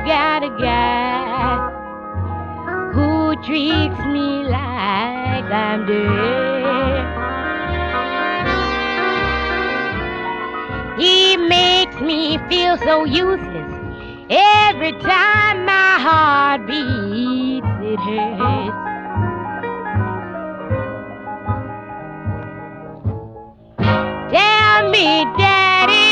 got a guy who treats me like I'm dead. He makes me feel so useless. Every time my heart beats, it hurts.